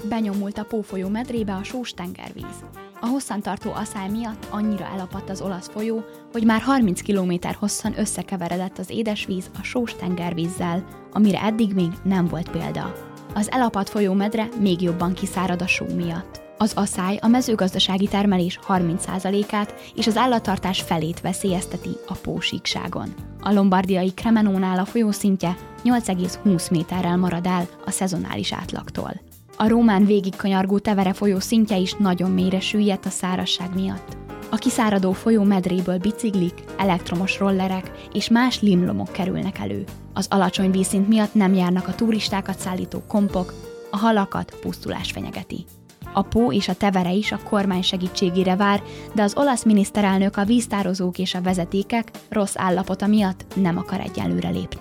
Benyomult a Pó folyó medrébe a sós tengervíz. A hosszantartó aszály miatt annyira elapadt az olasz folyó, hogy már 30 km hosszan összekeveredett az édesvíz a sós tengervízzel, amire eddig még nem volt példa. Az elapadt folyómedre még jobban kiszárad a só miatt. Az aszály a mezőgazdasági termelés 30%-át és az állattartás felét veszélyezteti a Pó-síkságon. A lombardiai Cremenónál a folyószintje 8,20 méterrel marad el a szezonális átlagtól. A Rómán végigkanyargó Tevere folyó szintje is nagyon mélyre süllyedt a szárazság miatt. A kiszáradó folyó medréből biciklik, elektromos rollerek és más limlomok kerülnek elő. Az alacsony vízszint miatt nem járnak a turistákat szállító kompok, a halakat pusztulás fenyegeti. A Pó és a Tevere is a kormány segítségére vár, de az olasz miniszterelnök a víztározók és a vezetékek rossz állapota miatt nem akar egyelőre lépni.